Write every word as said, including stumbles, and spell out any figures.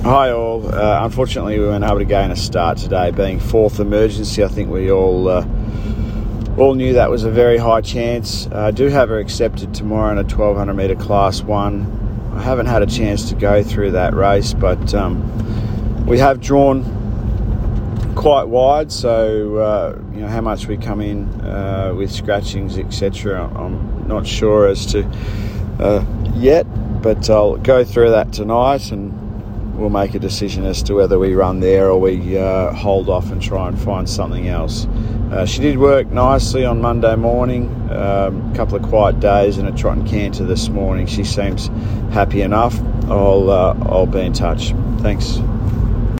Hi all. Uh, unfortunately, we weren't able to gain a start today, being fourth emergency. I think we all uh, all knew that was a very high chance. I uh, do have her accepted tomorrow in a twelve hundred metre class one. I haven't had a chance to go through that race, but um, we have drawn quite wide, so uh, you know how much we come in uh, with scratchings, et cetera. I'm not sure as to uh, yet, but I'll go through that tonight and we'll make a decision as to whether we run there or we uh, hold off and try and find something else. Uh, she did work nicely on Monday morning, um, a couple of quiet days and a trot and canter this morning. She seems happy enough. I'll uh, I'll be in touch. Thanks.